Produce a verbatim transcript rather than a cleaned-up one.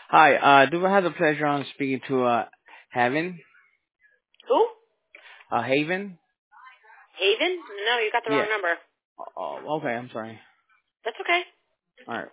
Hi, uh, do I have the pleasure on speaking to, uh, Haven? Who? Uh, Haven? Haven? No, you got the Yeah. wrong number. Oh, okay, I'm sorry. That's okay. Alright.